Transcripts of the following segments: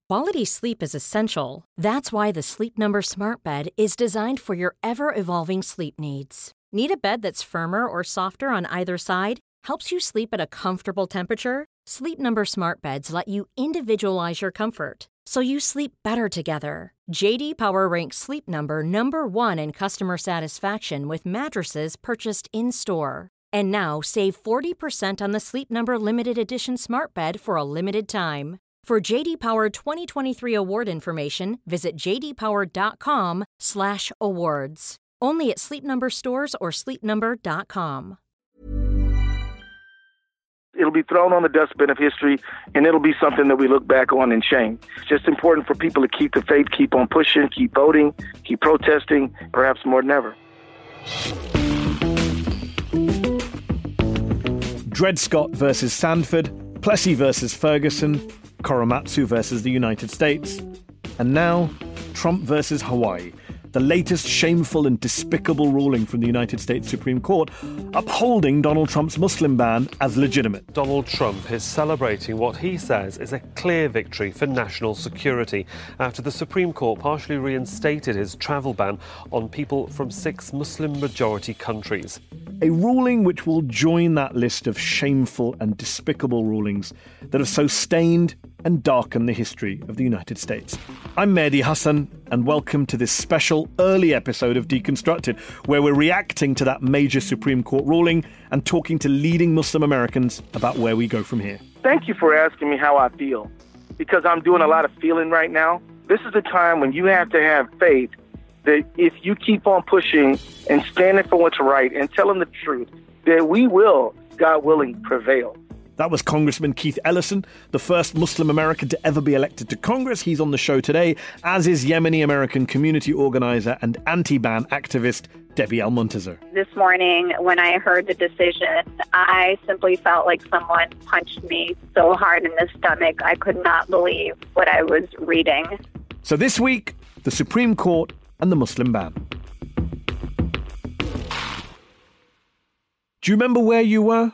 Quality sleep is essential. That's why the Sleep Number Smart Bed is designed for your ever-evolving sleep needs. Need a bed that's firmer or softer on either side? Helps you sleep at a comfortable temperature? Sleep Number Smart Beds let you individualize your comfort, so you sleep better together. J.D. Power ranks Sleep Number number 1 in customer satisfaction with mattresses purchased in-store. And now, save 40% on the Sleep Number Limited Edition Smart Bed for a limited time. For J.D. Power 2023 award information, visit jdpower.com/awards. Only at Sleep Number stores or sleepnumber.com. It'll be thrown on the dustbin of history, and it'll be something that we look back on in shame. It's just important for people to keep the faith, keep on pushing, keep voting, keep protesting, perhaps more than ever. Dred Scott versus Sandford, Plessy versus Ferguson, Korematsu versus the United States, and now Trump versus Hawaii, the latest shameful and despicable ruling from the United States Supreme Court upholding Donald Trump's Muslim ban as legitimate. Donald Trump is celebrating what he says is a clear victory for national security after the Supreme Court partially reinstated his travel ban on people from 6 Muslim-majority countries. A ruling which will join that list of shameful and despicable rulings that have so stained and darkened the history of the United States. I'm Mehdi Hassan, and welcome to this special early episode of Deconstructed, where we're reacting to that major Supreme Court ruling and talking to leading Muslim Americans about where we go from here. Thank you for asking me how I feel, because I'm doing a lot of feeling right now. This is a time when you have to have faith that if you keep on pushing and standing for what's right and telling the truth, that we will, God willing, prevail. That was Congressman Keith Ellison, the first Muslim American to ever be elected to Congress. He's on the show today, as is Yemeni American community organizer and anti-ban activist Debbie Al-Muntazir. This morning, when I heard the decision, I simply felt like someone punched me so hard in the stomach. I could not believe what I was reading. So this week, the Supreme Court and the Muslim ban. Do you remember where you were?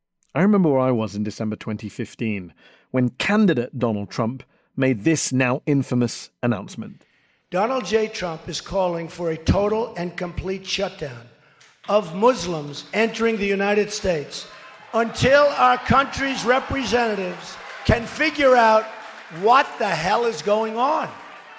I remember where I was in December 2015, when candidate Donald Trump made this now infamous announcement. Donald J. Trump is calling for a total and complete shutdown of Muslims entering the United States until our country's representatives can figure out what the hell is going on.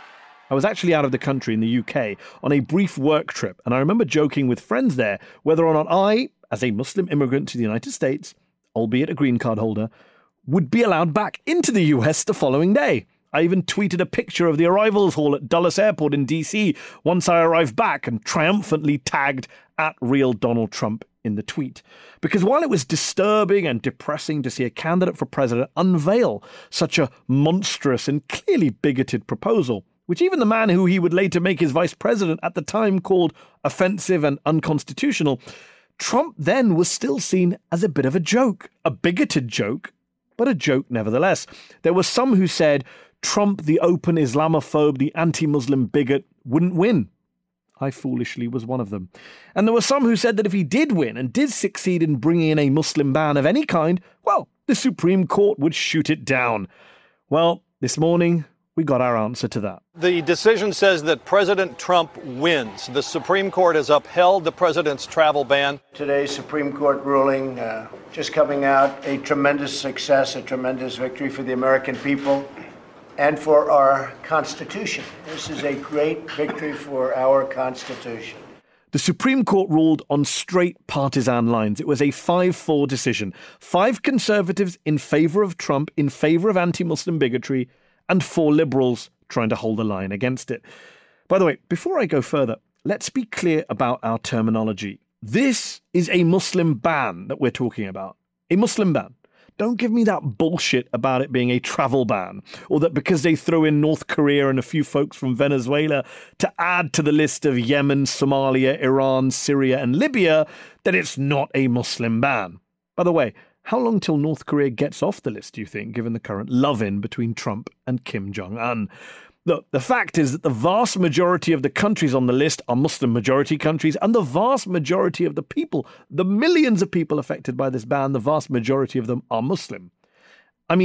I was actually out of the country in the UK on a brief work trip, and I remember joking with friends there whether or not I, as a Muslim immigrant to the United States, albeit a green card holder, would be allowed back into the US the following day. I even tweeted a picture of the arrivals hall at Dulles Airport in DC once I arrived back and triumphantly tagged @RealDonaldTrump in the tweet. Because while it was disturbing and depressing to see a candidate for president unveil such a monstrous and clearly bigoted proposal, which even the man who he would later make his vice president at the time called offensive and unconstitutional, Trump then was still seen as a bit of a joke, a bigoted joke, but a joke nevertheless. There were some who said Trump, the open Islamophobe, the anti-Muslim bigot, wouldn't win. I foolishly was one of them. And there were some who said that if he did win and did succeed in bringing in a Muslim ban of any kind, well, the Supreme Court would shoot it down. Well, this morning, we got our answer to that. The decision says that President Trump wins. The Supreme Court has upheld the president's travel ban. Today's Supreme Court ruling, just coming out, a tremendous success, a tremendous victory for the American people and for our Constitution. This is a great victory for our Constitution. The Supreme Court ruled on straight partisan lines. It was a 5-4 decision. 5 conservatives in favour of Trump, in favour of anti-Muslim bigotry, and 4 liberals trying to hold the line against it. By the way, before I go further, let's be clear about our terminology. This is a Muslim ban that we're talking about. A Muslim ban. Don't give me that bullshit about it being a travel ban, or that because they throw in North Korea and a few folks from Venezuela to add to the list of Yemen, Somalia, Iran, Syria, and Libya, that it's not a Muslim ban. By the way, how long till North Korea gets off the list, do you think, given the current love-in between Trump and Kim Jong-un? Look, the fact is that the vast majority of the countries on the list are Muslim-majority countries, and the vast majority of the people, the millions of people affected by this ban, the vast majority of them are Muslim. I mean,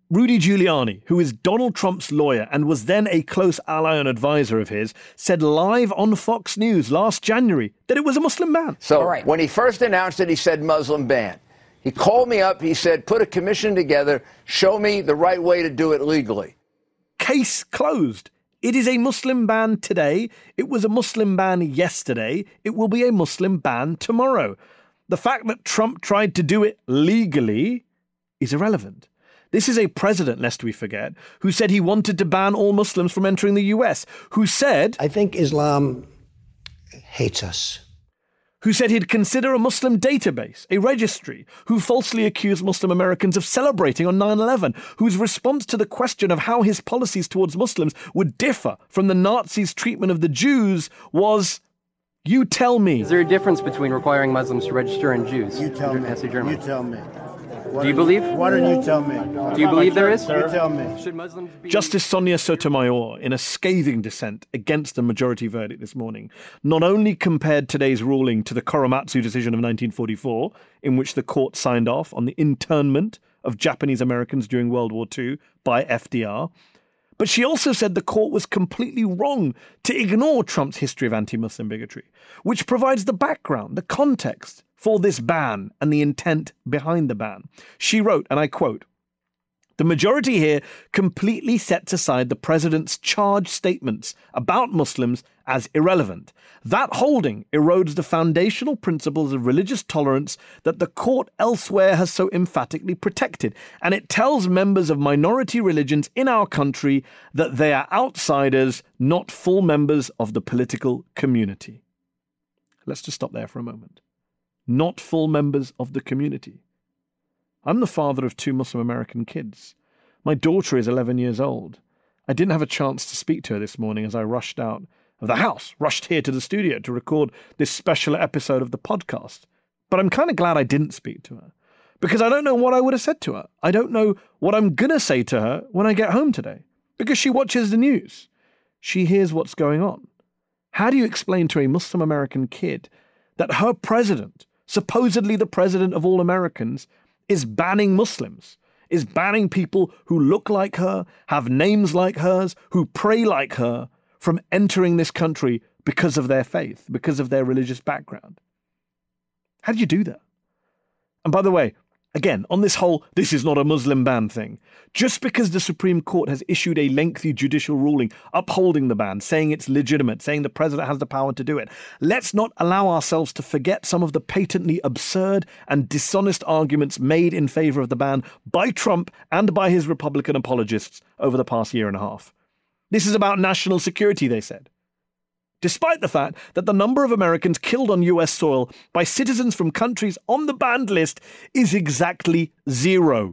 Rudy Giuliani, who is Donald Trump's lawyer and was then a close ally and advisor of his, said live on Fox News last January that it was a Muslim ban. So when he first announced it, he said Muslim ban. He called me up. He said, put a commission together. Show me the right way to do it legally. Case closed. It is a Muslim ban today. It was a Muslim ban yesterday. It will be a Muslim ban tomorrow. The fact that Trump tried to do it legally is irrelevant. This is a president, lest we forget, who said he wanted to ban all Muslims from entering the US, who said... I think Islam hates us. Who said he'd consider a Muslim database, a registry, who falsely accused Muslim Americans of celebrating on 9/11, whose response to the question of how his policies towards Muslims would differ from the Nazis' treatment of the Jews was, you tell me. Is there a difference between requiring Muslims to register and Jews? You tell me. As a German? You tell me. Do you believe? Why don't you tell me? Do you believe there is? You tell me. Should Muslims be... Justice Sonia Sotomayor, in a scathing dissent against the majority verdict this morning, not only compared today's ruling to the Korematsu decision of 1944, in which the court signed off on the internment of Japanese Americans during World War II by FDR, but she also said the court was completely wrong to ignore Trump's history of anti-Muslim bigotry, which provides the background, the context for this ban and the intent behind the ban. She wrote, and I quote, "The majority here completely sets aside the president's charged statements about Muslims as irrelevant. That holding erodes the foundational principles of religious tolerance that the court elsewhere has so emphatically protected, and it tells members of minority religions in our country that they are outsiders, not full members of the political community." Let's just stop there for a moment. Not full members of the community. I'm the father of 2 Muslim American kids. My daughter is 11 years old. I didn't have a chance to speak to her this morning as I rushed out of the house, rushed here to the studio to record this special episode of the podcast. But I'm kind of glad I didn't speak to her, because I don't know what I would have said to her. I don't know what I'm going to say to her when I get home today, because she watches the news. She hears what's going on. How do you explain to a Muslim American kid that her president, supposedly the president of all Americans, is banning Muslims, is banning people who look like her, have names like hers, who pray like her, from entering this country because of their faith, because of their religious background? How do you do that? And by the way, again, on this whole, this is not a Muslim ban thing, just because the Supreme Court has issued a lengthy judicial ruling upholding the ban, saying it's legitimate, saying the president has the power to do it, let's not allow ourselves to forget some of the patently absurd and dishonest arguments made in favor of the ban by Trump and by his Republican apologists over the past year and a half. This is about national security, they said. Despite the fact that the number of Americans killed on US soil by citizens from countries on the banned list is exactly 0.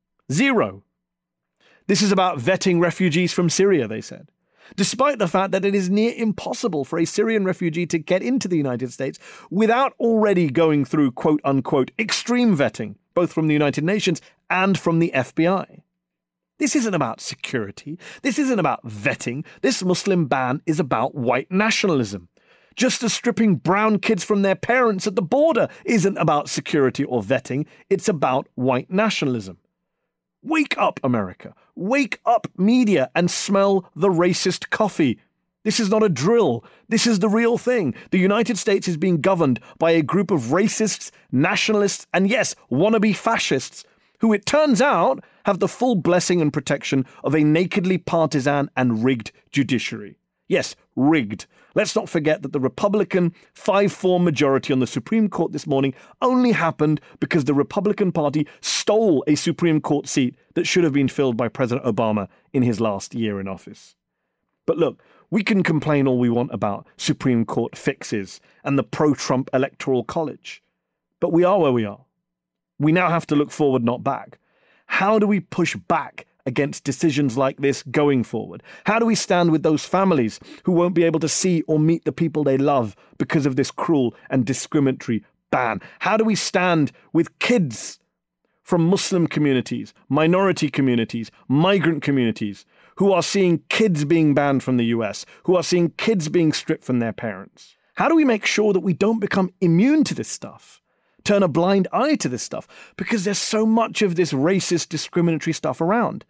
0. This is about vetting refugees from Syria, they said. Despite the fact that it is near impossible for a Syrian refugee to get into the United States without already going through quote-unquote extreme vetting, both from the United Nations and from the FBI. This isn't about security. This isn't about vetting. This Muslim ban is about white nationalism. Just as stripping brown kids from their parents at the border isn't about security or vetting, it's about white nationalism. Wake up, America. Wake up, media, and smell the racist coffee. This is not a drill. This is the real thing. The United States is being governed by a group of racists, nationalists, and yes, wannabe fascists, who it turns out have the full blessing and protection of a nakedly partisan and rigged judiciary. Yes, rigged. Let's not forget that the Republican 5-4 majority on the Supreme Court this morning only happened because the Republican Party stole a Supreme Court seat that should have been filled by President Obama in his last year in office. But look, we can complain all we want about Supreme Court fixes and the pro-Trump Electoral College, but we are where we are. We now have to look forward, not back. How do we push back against decisions like this going forward? How do we stand with those families who won't be able to see or meet the people they love because of this cruel and discriminatory ban? How do we stand with kids from Muslim communities, minority communities, migrant communities, who are seeing kids being banned from the US, who are seeing kids being stripped from their parents? How do we make sure that we don't become immune to this stuff? Turn a blind eye to this stuff, because there's so much of this racist, discriminatory stuff around.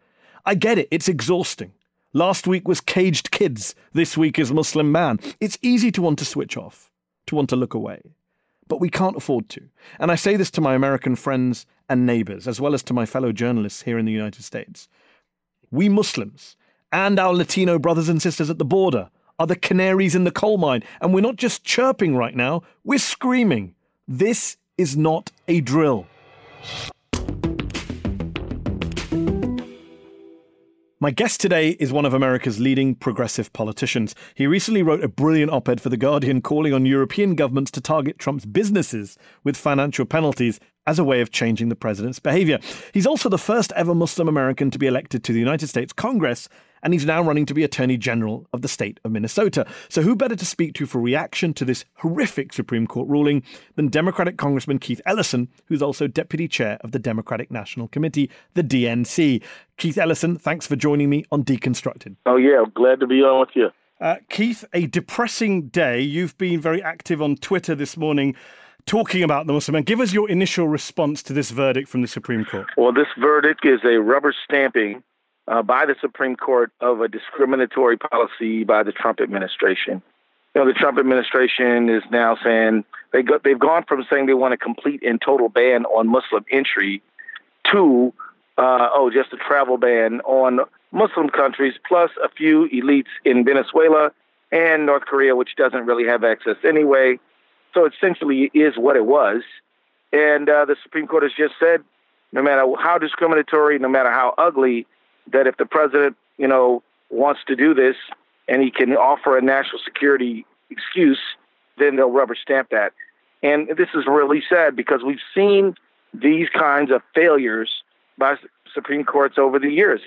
I get it. It's exhausting. Last week was caged kids. This week is Muslim ban. It's easy to want to switch off, to want to look away. But we can't afford to. And I say this to my American friends and neighbors, as well as to my fellow journalists here in the United States. We Muslims and our Latino brothers and sisters at the border are the canaries in the coal mine. And we're not just chirping right now, we're screaming. This is not a drill. My guest today is one of America's leading progressive politicians. He recently wrote a brilliant op-ed for The Guardian calling on European governments to target Trump's businesses with financial penalties as a way of changing the president's behavior. He's also the first ever Muslim American to be elected to the United States Congress, and he's now running to be Attorney General of the state of Minnesota. So who better to speak to for reaction to this horrific Supreme Court ruling than Democratic Congressman Keith Ellison, who's also Deputy Chair of the Democratic National Committee, the DNC. Keith Ellison, thanks for joining me on Deconstructed. Oh, yeah, glad to be on with you. Keith, a depressing day. You've been very active on Twitter this morning talking about the Muslim ban. Give us your initial response to this verdict from the Supreme Court. Well, this verdict is a rubber stamping by the Supreme Court of a discriminatory policy by the Trump administration. You know, the Trump administration is now saying they've gone from saying they want a complete and total ban on Muslim entry to, just a travel ban on Muslim countries, plus a few elites in Venezuela and North Korea, which doesn't really have access anyway. So essentially it is what it was. And the Supreme Court has just said, no matter how discriminatory, no matter how ugly, that if the president, wants to do this and he can offer a national security excuse, then they'll rubber stamp that. And this is really sad because we've seen these kinds of failures by Supreme Courts over the years.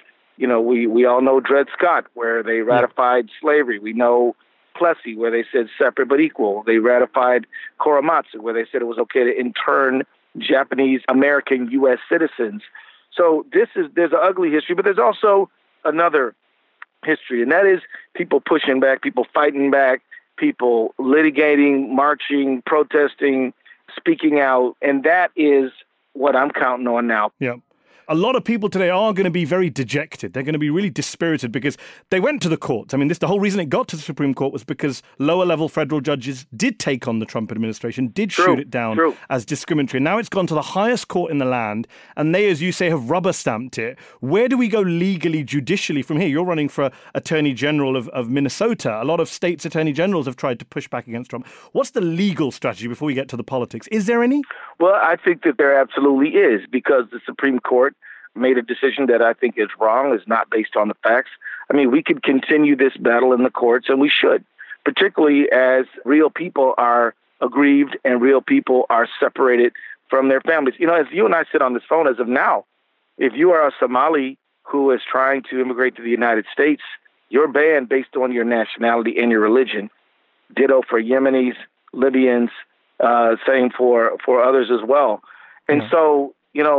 We all know Dred Scott, where they ratified slavery. We know Plessy, where they said separate but equal. They ratified Korematsu, where they said it was okay to intern Japanese American U.S. citizens. So there's an ugly history, but there's also another history, and that is people pushing back, people fighting back, people litigating, marching, protesting, speaking out, and that is what I'm counting on now. Yeah. A lot of people today are going to be very dejected. They're going to be really dispirited because they went to the courts. I mean, the whole reason it got to the Supreme Court was because lower-level federal judges did take on the Trump administration, did shoot it down as discriminatory. Now it's gone to the highest court in the land, and they, as you say, have rubber-stamped it. Where do we go legally, judicially from here? You're running for Attorney General of Minnesota. A lot of states' attorney generals have tried to push back against Trump. What's the legal strategy before we get to the politics? Is there any? Well, I think that there absolutely is, because the Supreme Court made a decision that I think is wrong, is not based on the facts. I mean, we could continue this battle in the courts, and we should, particularly as real people are aggrieved and real people are separated from their families. As you and I sit on this phone as of now, if you are a Somali who is trying to immigrate to the United States, you're banned based on your nationality and your religion. Ditto for Yemenis, Libyans, same for others as well. And so,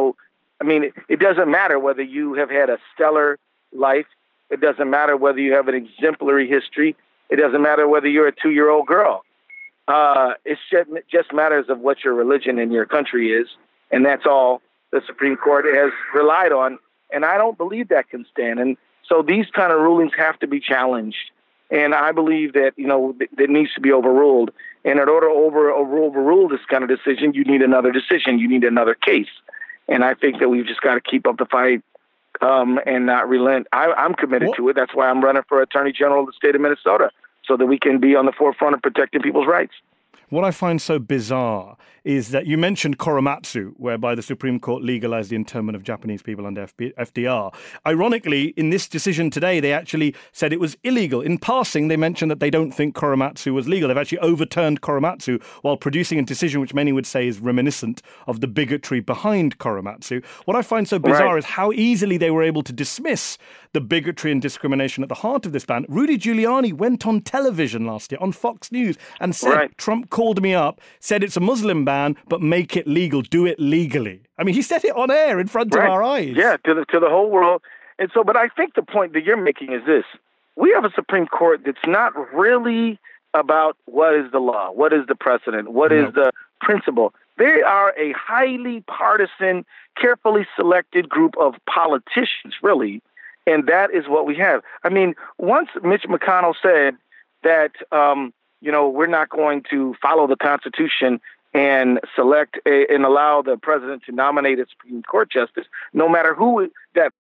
it doesn't matter whether you have had a stellar life. It doesn't matter whether you have an exemplary history. It doesn't matter whether you're a 2-year-old girl. It just matters of what your religion and your country is. And that's all the Supreme Court has relied on. And I don't believe that can stand. And so these kind of rulings have to be challenged. And I believe that, that needs to be overruled. And in order to overrule this kind of decision, you need another decision. You need another case. And I think that we've just got to keep up the fight and not relent. I'm committed to it. That's why I'm running for Attorney General of the state of Minnesota, so that we can be on the forefront of protecting people's rights. What I find so bizarre is that you mentioned Korematsu, whereby the Supreme Court legalized the internment of Japanese people under FDR. Ironically, in this decision today, they actually said it was illegal. In passing, they mentioned that they don't think Korematsu was legal. They've actually overturned Korematsu while producing a decision which many would say is reminiscent of the bigotry behind Korematsu. What I find so bizarre is how easily they were able to dismiss the bigotry and discrimination at the heart of this ban. Rudy Giuliani went on television last year on Fox News and said, Trump called me up, said it's a Muslim ban, but make it legal, do it legally. I mean, he said it on air in front of our eyes. Yeah, to the whole world. And so, but I think the point that you're making is this. We have a Supreme Court that's not really about what is the law, what is the precedent, what is the principle. They are a highly partisan, carefully selected group of politicians, really. And that is what we have. I mean, once Mitch McConnell said that, we're not going to follow the Constitution and select and allow the president to nominate a Supreme Court justice, no matter who that.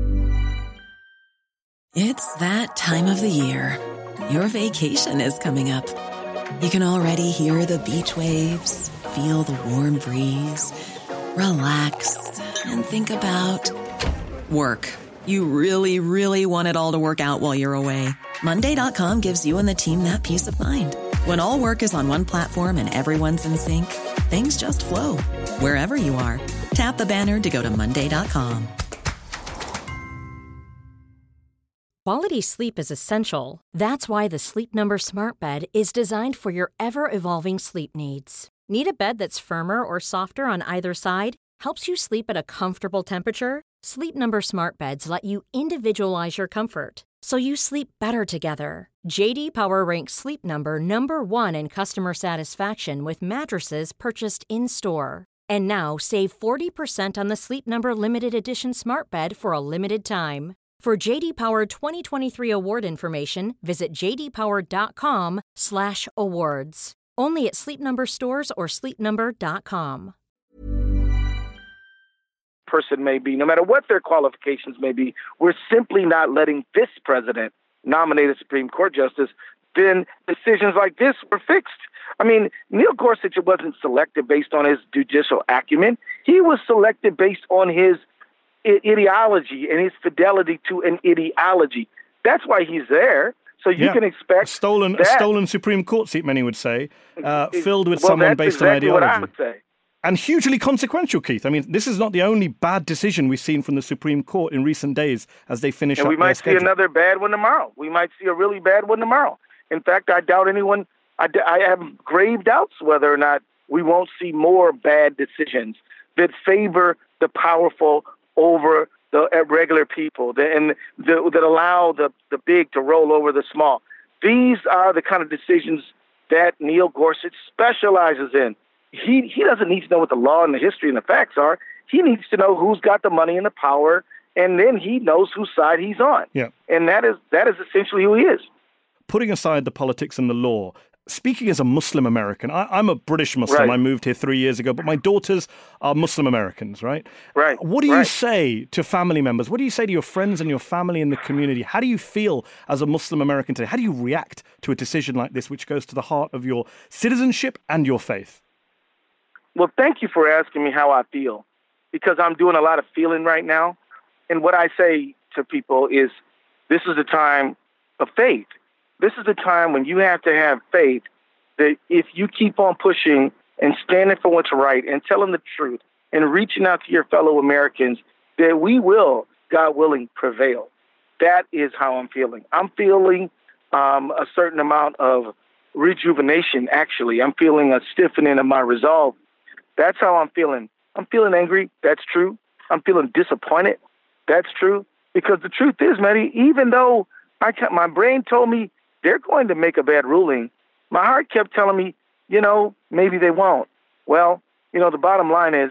It's that time of the year. Your vacation is coming up. You can already hear the beach waves, feel the warm breeze, relax, and think about work. You really, really want it all to work out while you're away. Monday.com gives you and the team that peace of mind. When all work is on one platform and everyone's in sync, things just flow. Wherever you are, tap the banner to go to Monday.com. Quality sleep is essential. That's why the Sleep Number Smart Bed is designed for your ever-evolving sleep needs. Need a bed that's firmer or softer on either side? Helps you sleep at a comfortable temperature? Sleep Number Smart Beds let you individualize your comfort, so you sleep better together. J.D. Power ranks Sleep Number number 1 in customer satisfaction with mattresses purchased in-store. And now, save 40% on the Sleep Number Limited Edition Smart Bed for a limited time. For J.D. Power 2023 award information, visit jdpower.com/awards. Only at Sleep Number stores or sleepnumber.com. Person may be, no matter what their qualifications may be, we're simply not letting this president nominate a Supreme Court justice. Then decisions like this were fixed. I mean, Neil Gorsuch wasn't selected based on his judicial acumen. He was selected based on his ideology and his fidelity to an ideology. That's why he's there. So you can expect a stolen Supreme Court seat, many would say, filled with someone based on ideology. What I would say. And hugely consequential, Keith. I mean, this is not the only bad decision we've seen from the Supreme Court in recent days as they finish up their schedule. And we might see another bad one tomorrow. We might see a really bad one tomorrow. In fact, I doubt anyone, I have grave doubts whether or not we won't see more bad decisions that favor the powerful over the regular people that allow the big to roll over the small. These are the kind of decisions that Neil Gorsuch specializes in. He doesn't need to know what the law and the history and the facts are. He needs to know who's got the money and the power, and then he knows whose side he's on. Yeah. And that is essentially who he is. Putting aside the politics and the law, speaking as a Muslim American, I'm a British Muslim. Right. I moved here 3 years ago, but my daughters are Muslim Americans, right? Right. What do you say to family members? What do you say to your friends and your family in the community? How do you feel as a Muslim American today? How do you react to a decision like this, which goes to the heart of your citizenship and your faith? Well, thank you for asking me how I feel, because I'm doing a lot of feeling right now. And what I say to people is, this is the time of faith. This is the time when you have to have faith that if you keep on pushing and standing for what's right and telling the truth and reaching out to your fellow Americans, that we will, God willing, prevail. That is how I'm feeling. I'm feeling a certain amount of rejuvenation, actually. I'm feeling a stiffening of my resolve. That's how I'm feeling. I'm feeling angry. That's true. I'm feeling disappointed. That's true. Because the truth is, Mehdi, even though my brain told me they're going to make a bad ruling, my heart kept telling me, maybe they won't. Well, the bottom line is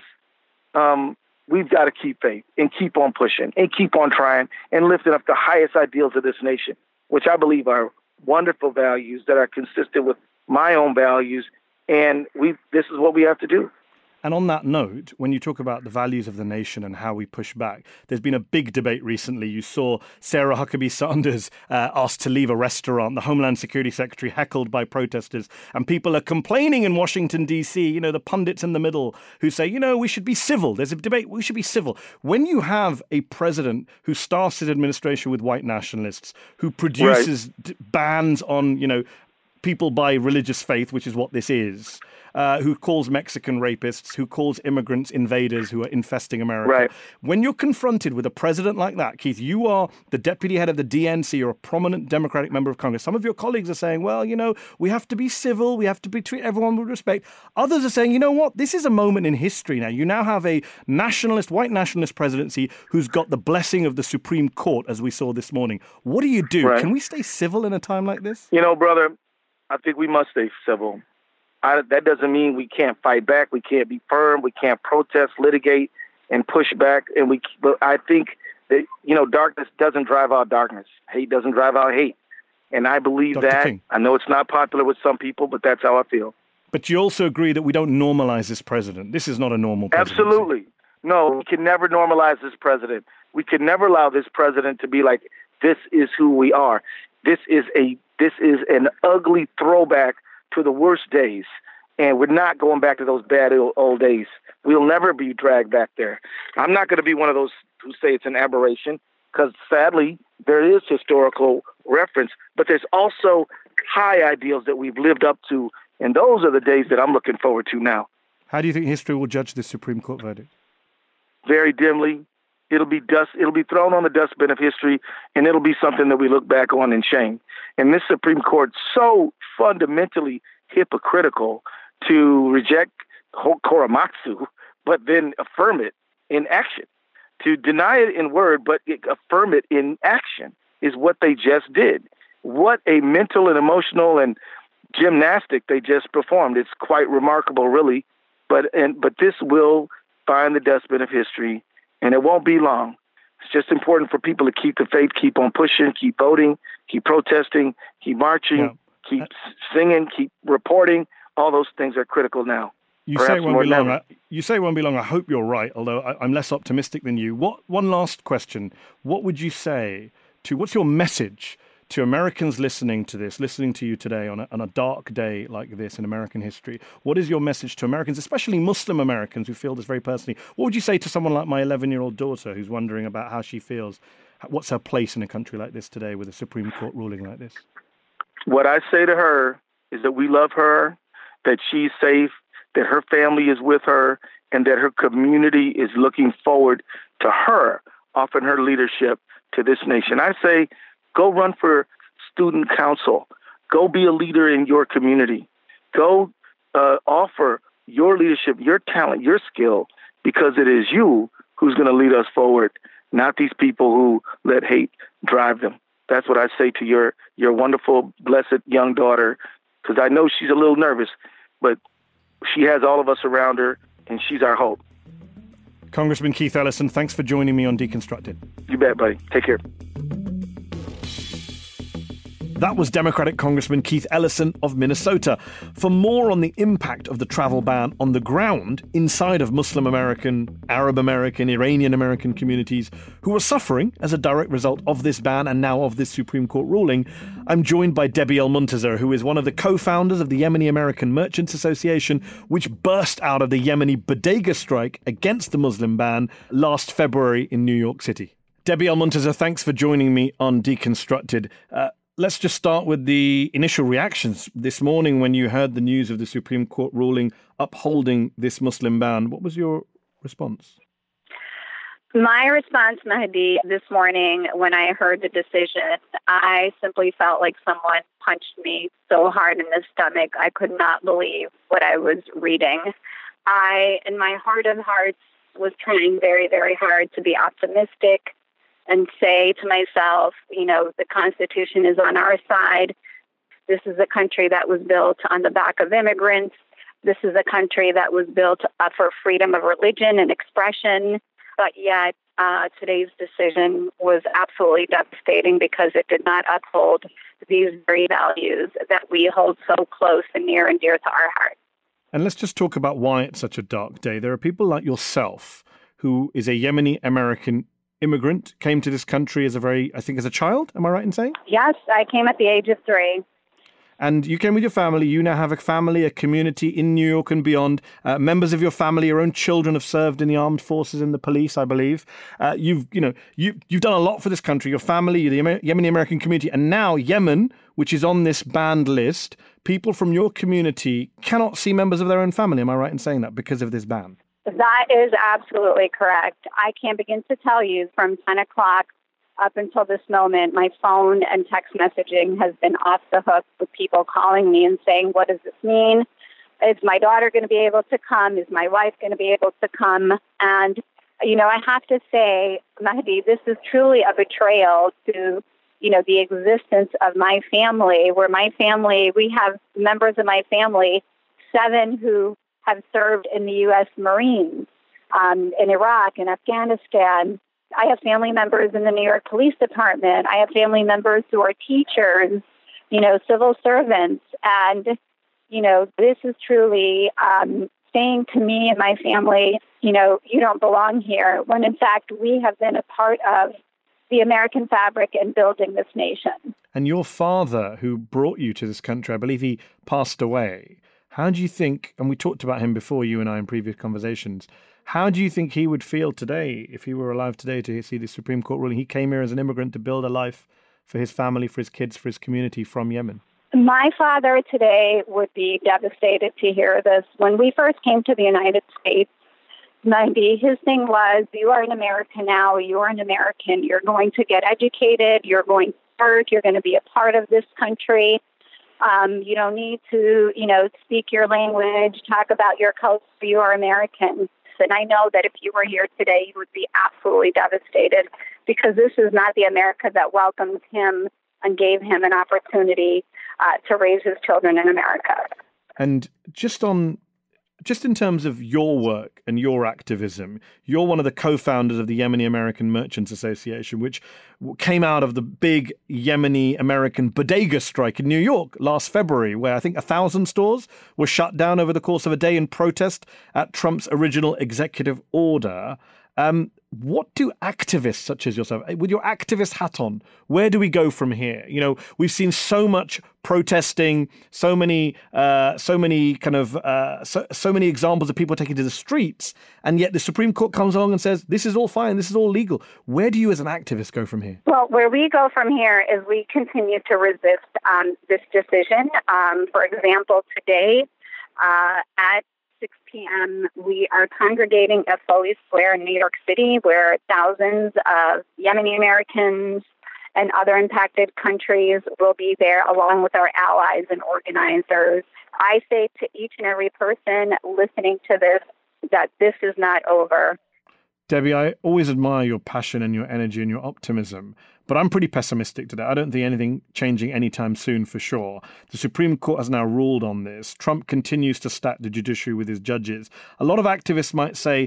we've got to keep faith and keep on pushing and keep on trying and lifting up the highest ideals of this nation, which I believe are wonderful values that are consistent with my own values. And this is what we have to do. And on that note, when you talk about the values of the nation and how we push back, there's been a big debate recently. You saw Sarah Huckabee Sanders asked to leave a restaurant, the Homeland Security Secretary heckled by protesters, and people are complaining in Washington, D.C., the pundits in the middle who say, we should be civil. There's a debate, we should be civil. When you have a president who starts his administration with white nationalists, who produces bans on, people by religious faith, which is what this is, who calls Mexican rapists, who calls immigrants invaders who are infesting America. Right. When you're confronted with a president like that, Keith, you are the deputy head of the DNC, you're a prominent Democratic member of Congress. Some of your colleagues are saying, well, we have to be civil, we have to treat everyone with respect. Others are saying, you know what, this is a moment in history now. You now have a white nationalist presidency who's got the blessing of the Supreme Court, as we saw this morning. What do you do? Right. Can we stay civil in a time like this? Brother, I think we must stay civil. That doesn't mean we can't fight back. We can't be firm. We can't protest, litigate, and push back. But I think Darkness doesn't drive out darkness. Hate doesn't drive out hate. And I believe Dr. that. King. I know it's not popular with some people, but that's how I feel. But you also agree that we don't normalize this president. This is not a normal presidency. Absolutely. No, we can never normalize this president. We can never allow this president to be like, this is who we are. This is an ugly throwback to the worst days. And we're not going back to those bad old days. We'll never be dragged back there. I'm not going to be one of those who say it's an aberration, because sadly, there is historical reference, but there's also high ideals that we've lived up to. And those are the days that I'm looking forward to now. How do you think history will judge this Supreme Court verdict? Very dimly. It'll be thrown on the dustbin of history, and it'll be something that we look back on in shame. And this Supreme Court, so fundamentally hypocritical to reject Korematsu, but then affirm it in action. To deny it in word, but affirm it in action is what they just did. What a mental and emotional and gymnastic they just performed. It's quite remarkable, really. But this will find the dustbin of history, and it won't be long. It's just important for people to keep the faith, keep on pushing, keep voting, keep protesting, keep marching, keep singing, keep reporting. All those things are critical now. You say it won't be long. You say it won't be long. I hope you're right, although I'm less optimistic than you. One last question. What would you say what's your message to Americans listening to you today on a dark day like this in American history? What is your message to Americans, especially Muslim Americans who feel this very personally? What would you say to someone like my 11-year-old daughter who's wondering about how she feels? What's her place in a country like this today with a Supreme Court ruling like this? What I say to her is that we love her, that she's safe, that her family is with her, and that her community is looking forward to her offering her leadership to this nation. I say, go run for student council. Go be a leader in your community. Go offer your leadership, your talent, your skill, because it is you who's going to lead us forward, not these people who let hate drive them. That's what I say to your wonderful, blessed young daughter, because I know she's a little nervous, but she has all of us around her, and she's our hope. Congressman Keith Ellison, thanks for joining me on Deconstructed. You bet, buddy. Take care. That was Democratic Congressman Keith Ellison of Minnesota. For more on the impact of the travel ban on the ground inside of Muslim American, Arab American, Iranian American communities who are suffering as a direct result of this ban and now of this Supreme Court ruling, I'm joined by Debbie El-Muntazir, who is one of the co-founders of the Yemeni American Merchants Association, which burst out of the Yemeni bodega strike against the Muslim ban last February in New York City. Debbie El-Muntazir, thanks for joining me on Deconstructed. Let's just start with the initial reactions this morning when you heard the news of the Supreme Court ruling upholding this Muslim ban. What was your response? My response, Mahdi, this morning when I heard the decision, I simply felt like someone punched me so hard in the stomach. I could not believe what I was reading. I, in my heart of hearts, was trying very, very hard to be optimistic and say to myself, the Constitution is on our side. This is a country that was built on the back of immigrants. This is a country that was built for freedom of religion and expression. But yet, today's decision was absolutely devastating because it did not uphold these very values that we hold so close and near and dear to our hearts. And let's just talk about why it's such a dark day. There are people like yourself, who is a Yemeni American immigrant, came to this country as a child. Am I right in saying? Yes, I came at the age of 3. And you came with your family. You now have a family, a community in New York and beyond. Members of your family, your own children have served in the armed forces and the police, I believe. You've done a lot for this country, your family, the Yemeni American community. And now Yemen, which is on this banned list, people from your community cannot see members of their own family. Am I right in saying that because of this ban? That is absolutely correct. I can't begin to tell you from 10 o'clock up until this moment, my phone and text messaging has been off the hook with people calling me and saying, what does this mean? Is my daughter going to be able to come? Is my wife going to be able to come? And, I have to say, Mahdi, this is truly a betrayal to, the existence of my family, where we have members of my family, 7 who have served in the U.S. Marines in Iraq and Afghanistan. I have family members in the New York Police Department. I have family members who are teachers, civil servants. And, this is truly saying to me and my family, you don't belong here, when in fact we have been a part of the American fabric and building this nation. And your father, who brought you to this country, I believe he passed away. How do you think, and we talked about him before, you and I, in previous conversations, how do you think he would feel today if he were alive today to see the Supreme Court ruling? He came here as an immigrant to build a life for his family, for his kids, for his community from Yemen. My father today would be devastated to hear this. When we first came to the United States, his thing was, you are an American now, you are an American, you're going to get educated, you're going to work, you're going to be a part of this country. You don't need to, speak your language, talk about your culture, you are American. And I know that if you were here today, you would be absolutely devastated, because this is not the America that welcomed him and gave him an opportunity to raise his children in America. And just in terms of your work and your activism, you're one of the co-founders of the Yemeni American Merchants Association, which came out of the big Yemeni American bodega strike in New York last February, where I think 1,000 stores were shut down over the course of a day in protest at Trump's original executive order. What do activists such as yourself, with your activist hat on, where do we go from here? We've seen so much protesting, so many examples of people taking to the streets, and yet the Supreme Court comes along and says, this is all fine, this is all legal. Where do you as an activist go from here? Well, where we go from here is we continue to resist this decision. For example, today at 6 p.m., we are congregating at Foley Square in New York City, where thousands of Yemeni Americans and other impacted countries will be there, along with our allies and organizers. I say to each and every person listening to this that this is not over. Debbie, I always admire your passion and your energy and your optimism, but I'm pretty pessimistic today. I don't think anything changing anytime soon for sure. The Supreme Court has now ruled on this. Trump continues to stack the judiciary with his judges. A lot of activists might say,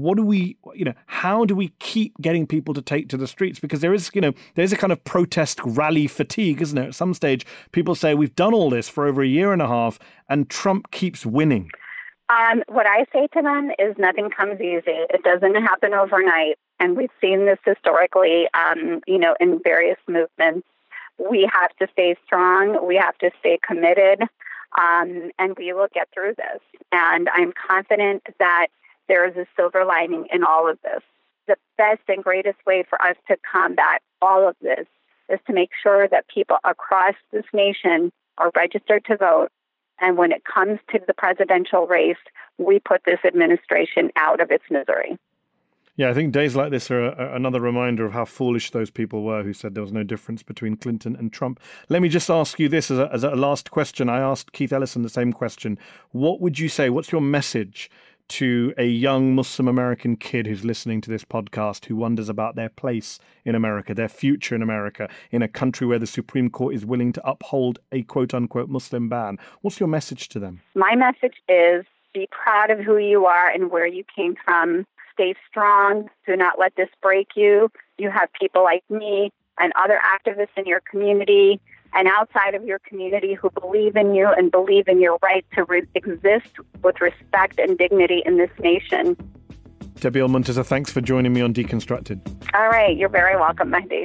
how do we keep getting people to take to the streets? Because there's a kind of protest rally fatigue, isn't there? At some stage, people say, we've done all this for over a year and a half, and Trump keeps winning. What I say to them is nothing comes easy. It doesn't happen overnight. And we've seen this historically, in various movements. We have to stay strong. We have to stay committed. And we will get through this. And I'm confident that there is a silver lining in all of this. The best and greatest way for us to combat all of this is to make sure that people across this nation are registered to vote. And when it comes to the presidential race, we put this administration out of its misery. Yeah, I think days like this are another reminder of how foolish those people were who said there was no difference between Clinton and Trump. Let me just ask you this as a last question. I asked Keith Ellison the same question. What would you say? What's your message to a young Muslim American kid who's listening to this podcast, who wonders about their place in America, their future in America, in a country where the Supreme Court is willing to uphold a quote-unquote Muslim ban? What's your message to them? My message is be proud of who you are and where you came from. Stay strong. Do not let this break you. You have people like me and other activists in your community and outside of your community who believe in you and believe in your right to exist with respect and dignity in this nation. Debbie Almontazor, thanks for joining me on Deconstructed. All right. You're very welcome, Mahdi.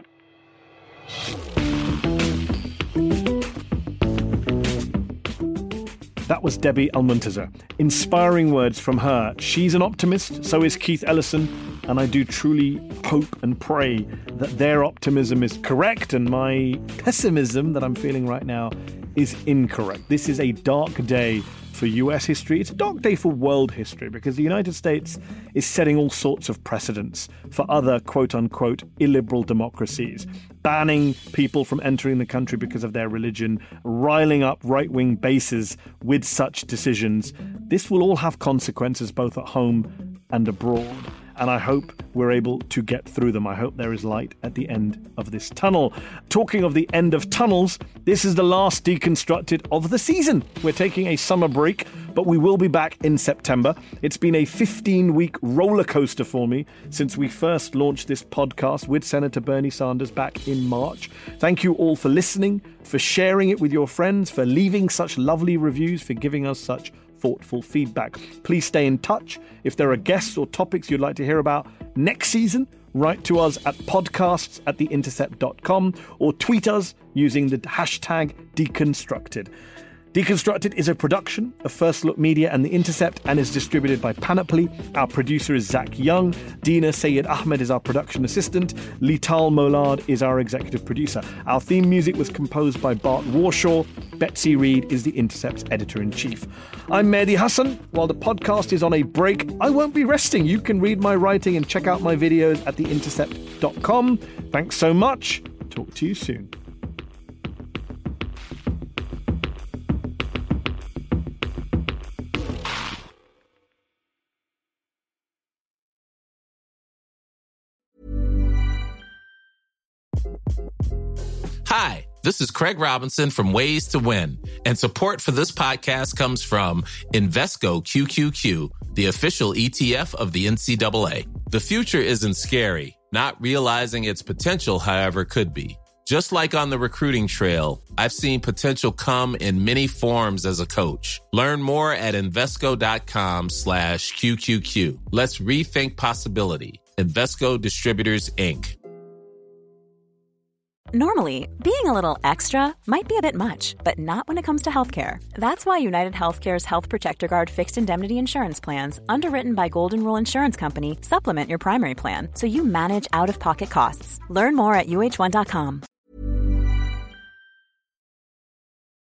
That was Debbie Almontazor. Inspiring words from her. She's an optimist, so is Keith Ellison, and I do truly hope and pray that their optimism is correct and my pessimism that I'm feeling right now is incorrect. This is a dark day for US history. It's a dark day for world history because the United States is setting all sorts of precedents for other quote-unquote illiberal democracies, banning people from entering the country because of their religion, riling up right-wing bases with such decisions. This will all have consequences both at home and abroad. And I hope we're able to get through them. I hope there is light at the end of this tunnel. Talking of the end of tunnels, this is the last Deconstructed of the season. We're taking a summer break but we will be back in September. It's been a 15-week roller coaster for me since we first launched this podcast with Senator Bernie Sanders back in March. Thank you all for listening, for sharing it with your friends, for leaving such lovely reviews, for giving us such thoughtful feedback. Please stay in touch. If there are guests or topics you'd like to hear about next season, write to us at podcasts@theintercept.com or tweet us using the hashtag Deconstructed. Deconstructed is a production of First Look Media and The Intercept and is distributed by Panoply. Our producer is Zach Young. Dina Sayed Ahmed is our production assistant. Lital Molard is our executive producer. Our theme music was composed by Bart Warshaw. Betsy Reed is The Intercept's editor-in-chief. I'm Mehdi Hassan. While the podcast is on a break, I won't be resting. You can read my writing and check out my videos at theintercept.com. Thanks so much. Talk to you soon. Hi, this is Craig Robinson from Ways to Win, and support for this podcast comes from Invesco QQQ, the official ETF of the NCAA. The future isn't scary. Not realizing its potential, however, could be. Just like on the recruiting trail, I've seen potential come in many forms as a coach. Learn more at Invesco.com/QQQ. Let's rethink possibility. Invesco Distributors, Inc. Normally, being a little extra might be a bit much, but not when it comes to healthcare. That's why United Healthcare's Health Protector Guard fixed indemnity insurance plans, underwritten by Golden Rule Insurance Company, supplement your primary plan so you manage out-of-pocket costs. Learn more at UH1.com.